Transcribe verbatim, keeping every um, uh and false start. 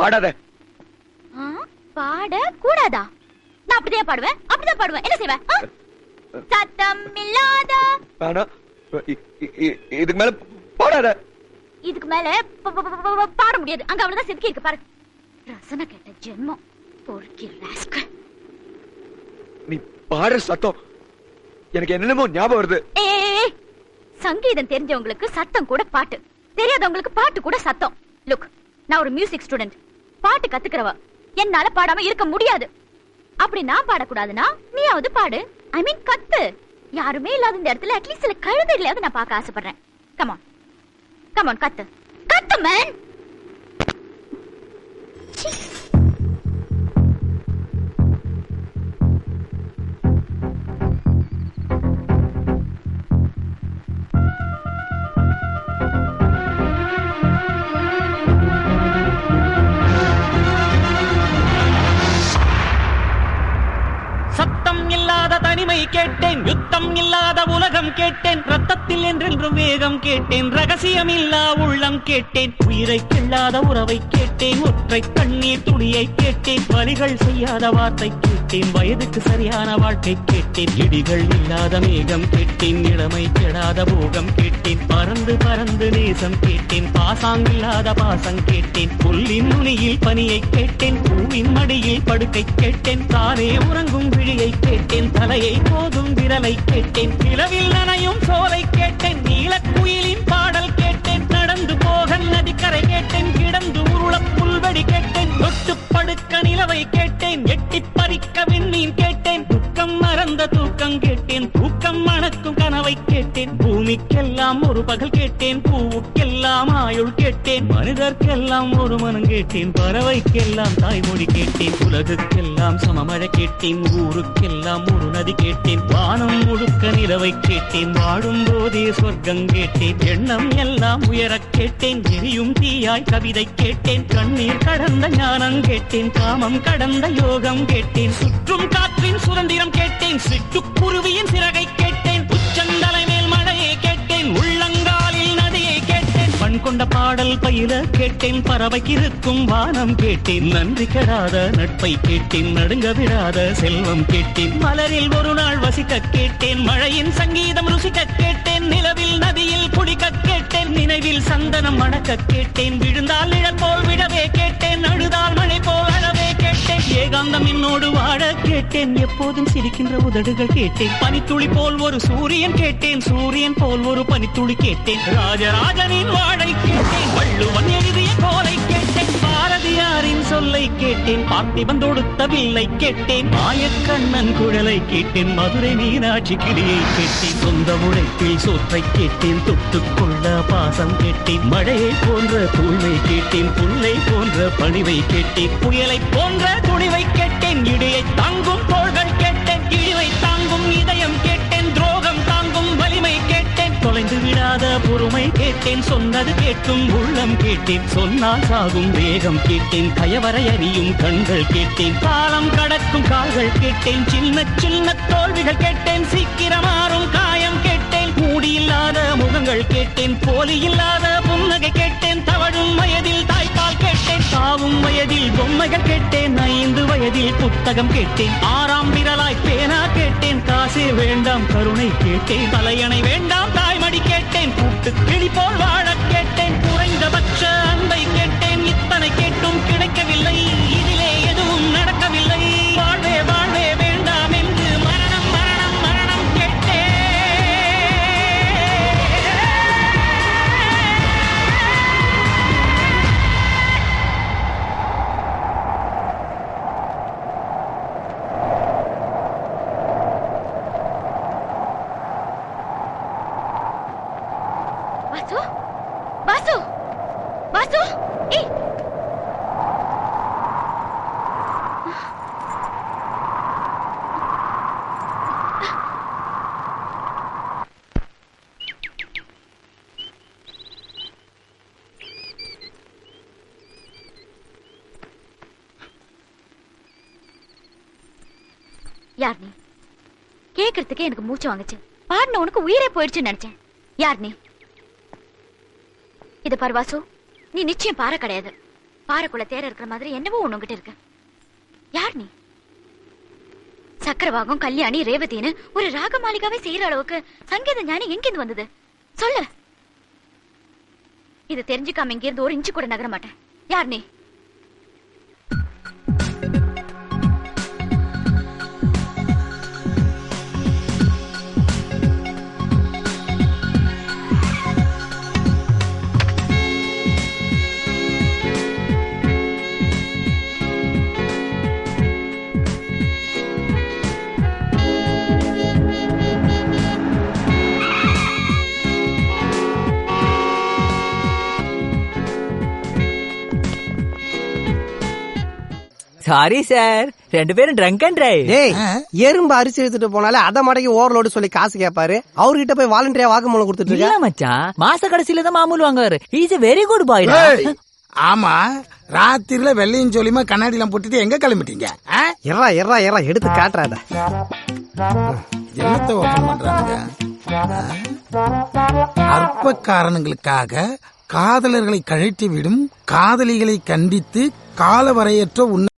பாடாத. பாட கூடாதா? நான் அப்படிதான் பாடுவேன், அப்படிதான் பாடுவேன். என்ன செய்வேன்? சத்தம் இல்லாத. இதுக்கு மேல பாடாத. இதுக்கு மேல பாட முடியாது. அங்க அவ்வளவுதான் செதுக்கி இருக்கு பாரு. ரசனை கேட்ட ஜென்மம். பொறுக்கி ராஸ்கல். நீ பாடுற சத்தம் எனக்கு என்னென்னமோ ஞாபகம் வருது. ஏய், சங்கீதம் தெரிஞ்சவங்களுக்கு சத்தம் கூட பாட்டு, தெரியாதவங்களுக்கு பாட்டு கூட சத்தம். லுக், நான் ஒரு மியூசிக் ஸ்டூடெண்ட், பாட்டு கத்துக்கிறவ. என்னால பாடாம இருக்க முடியாது. அப்படி நான் பாடக்கூடாதுன்னா நீயாவது பாடு. ஐ மீன் கத்து. யாருமே இல்லாத இந்த இடத்துல அட்லீஸ்ட் சில கழுதைகளையாவது நான் பார்க்க ஆசைப்படுறேன். கம் ஆன், கம் ஆன், கத்து கத்து மேன். தனிமை கேட்டேன், யுத்தம் இல்லாத உலகம் கேட்டேன், ரத்தத்தில் என்றென்றும் வேகம் கேட்டேன், ரகசியம் இல்லா உள்ளம் கேட்டேன், உயிரை கிள்ளாத உறவை கேட்டேன், ஒற்றை கண்ணீர் துளியை கேட்டேன், வலிகள் செய்யாத வார்த்தை கேட்டேன், வயதுக்கு சரியான வாழ்க்கை கேட்டேன், இடிகள் இல்லாத மேகம் கேட்டேன், இளமை கெடாத போகம் கேட்டேன், பறந்து பறந்து நேசம் கேட்டேன், பாசாங்கில்லாத பாசம் கேட்டேன், புல்லின் நுனியில் பனியை கேட்டேன், பூவின் மடியில் படுக்கை கேட்டேன், தானே உறங்கும் விழியை கேட்டேன், தலையை போதும் விரலை கேட்டேன், நிலவில் நனையும் சோலை கேட்டேன், நீலக்குயிலின் பாடல் கேட்டேன், நடந்து போக நதிக்கரை கேட்டேன், கிடந்து உருள புல்வெடி கேட்டேன், தொட்டு படுக்க நிலவை கேட்டேன், எட்டி பறிக்க விண்மீன் கேட்டேன், துக்கம் மறந்த தூக்கம் கேட்டேன், தூக்கம் மணக்கும் கனவை கேட்டேன், பூமிக்கெல்லாம் ஒரு பகல் கேட்டேன், பூவுக்கெல்லாம் ஆயுள் கேட்டேன், மனிதர்க்கெல்லாம் ஒரு மனம் கேட்டேன், பறவைக்கெல்லாம் தாய்மொழி கேட்டேன், உலகுக்கெல்லாம் சமமழை கேட்டேன், ஊருக்கெல்லாம் ஒரு நதி கேட்டேன், வானம் முழுக்க நிலவை கேட்டேன், வாழும் போதே சொர்க்கம் கேட்டேன், எண்ணம் எல்லாம் உயர கேட்டேன், எரியும் தீயாய் கவிதை கேட்டேன், கண்ணீர் கடந்த ஞானம் கேட்டேன், காமம் கடந்த யோகம் கேட்டேன், சுற்றும் காற்றின் சுதந்திரம் கேட்டேன், சிட்டுக்குருவியின் சிறகை கேட்டேன், உச்சந்தலை மேல் மழையை கேட்டேன், உள்ளங்காலில் நதியை கேட்டேன், பண் கொண்ட பாடல் பயில கேட்டேன், பறவைக்கு இருக்கும் வானம் கேட்டேன், நன்றி கெடாத நட்பை கேட்டேன், நடுங்க விடாத செல்வம் கேட்டேன், மலரில் ஒரு நாள் வசிக்க கேட்டேன், மழையின் சங்கீதம் ருசிக்க கேட்டேன், நிலவில் நதியில் குளிக்க கேட்டேன், நினைவில் சந்தனம் மணக்க கேட்டேன், விழுந்தால் நிழல் போல் விடவே கேட்டேன், அழுதால் மழை போல் அழவே கேட்டேன், ஏகாந்தம் என்னோடு வாழ கேட்டேன், எப்போதும் சிரிக்கின்ற உதடுகள் கேட்டேன், பனித்துளி போல் ஒரு சூரியன் கேட்டேன், சூரியன் போல் ஒரு பனித்துளி கேட்டேன், ராஜராஜனின் வாழை கேட்டேன், வள்ளுவன் எழுதிய கோலை கேட்டேன், பாரதியாரின் சொல்லை கேட்டேன், பார்த்திபன் தொடுத்த வில்லை கேட்டேன், மாயக்கண்ணன் குழலை கேட்டேன், மதுரை மீனாட்சி கிளியை கேட்டேன், சொந்த உழைப்பில் சோற்றை கேட்டேன், தொட்டுக்கொள்ள பாசம் கேட்டேன், மழையை போன்ற தூய்மை கேட்டேன், புல்லை போன்ற பணிவை கேட்டேன், புயலை போன்ற துணிவை கேட்டேன், இடையை தாங்கும் தோள்கள் கேட்டேன், இழிவை தாங்கும் இதயம் கேட்டேன், துரோகம் தாங்கும் வலிமை கேட்டேன், தொலைந்து விடாத பொறுமை கேட்டேன், சொன்னது கேட்கும் உள்ளம் கேட்டேன், சொன்னால் சாகும் வேகம் கேட்டேன், கயவரை அறியும் கண்கள் கேட்டேன், காலம் கடக்கும் கால்கள் கேட்டேன், சின்ன சின்ன தோல்விகள் கேட்டேன், சீக்கிரமாறும் காயம் கேட்டேன், மூடியில்லாத முகங்கள் கேட்டேன், போலி இல்லாத புன்னகை கேட்டேன், தவழும் வயதில் தாய்ப்பால் கேட்டேன், சாவும் வயதில் பொம்மைகள் கேட்டேன், ஐந்து வயதில் புத்தகம் கேட்டேன், ஆறாம் விரலாய் பேனா கேட்டேன், காசே வேண்டாம் கருணை கேட்டேன், தலையணை வேண்டாம் தாய்மடி கேட்டேன், கூட்டு கிளி போல் வாழ கேட்டேன், குறைந்தபட்ச அன்பை கேட்டேன், இத்தனை கேட்டும் கிடைக்கவில்லை, இதிலே எதுவும் நடக்கவில்லை, வாழ்வே வாழ்வே வேண்டாம் என்று மரணம் மரணம் மரணம் கேட்டேன். வாசு, வாசு, வாசு, ஏய், யார் நீ? கேக்குறதுக்கே எனக்கு மூச்சு வாங்குச்சு. பாடின உனக்கு உயிரே போயிடுச்சுன்னு நினைச்சேன். யார் நீ? இது பாரு வாசு, நீ நிச்சயம் பாறை கிடையாது. பாறைக்குள்ள தேர இருக்கிற மாதிரி என்னவோ உன்கிட்ட இருக்கு. யார் நீ? சக்கரவாகம், கல்யாணி, ரேவதின்னு ஒரு ராக மாளிகாவே செய்யற அளவுக்கு சங்கீத ஞானி எங்கிருந்து வந்தது சொல்லு. இது தெரிஞ்சுக்காம இங்கிருந்து ஒரு இன்ச்சு கூட நகர மாட்டேன். யார் நீ? சாரி சார், ரெண்டு பேரும் ட்ரங்க் அண்ட் டிரைவ். டேய், எறும்பு அரிசி எடுத்துட்டு போனாலே அத மடக்கி ஓவர்லோடு சொல்லி காசு கேட்பாரு. அவர்கிட்ட போய் வாலண்டியா வாக்குமூலம் கொடுத்துட்டு இல்ல இருக்க. மச்சான், மாச கடைசியில தான் மாமூல் வாங்குவாரு. Is a very good boy. ஆமா, ராத்திரில வெள்ளையும் ஜோலியுமா கண்ணாடிலாம் போட்டுட்டு எங்க கிளம்பிட்டீங்க? எறா எறா எறா எடுத்து காட்டுறாத. என்னத்தை ஓபன் பண்றாங்க? அற்ப காரணங்களுக்காக காதலர்களை கழட்டி விடும் காதலிகளை கண்டித்து காலவரையற்ற உன்ன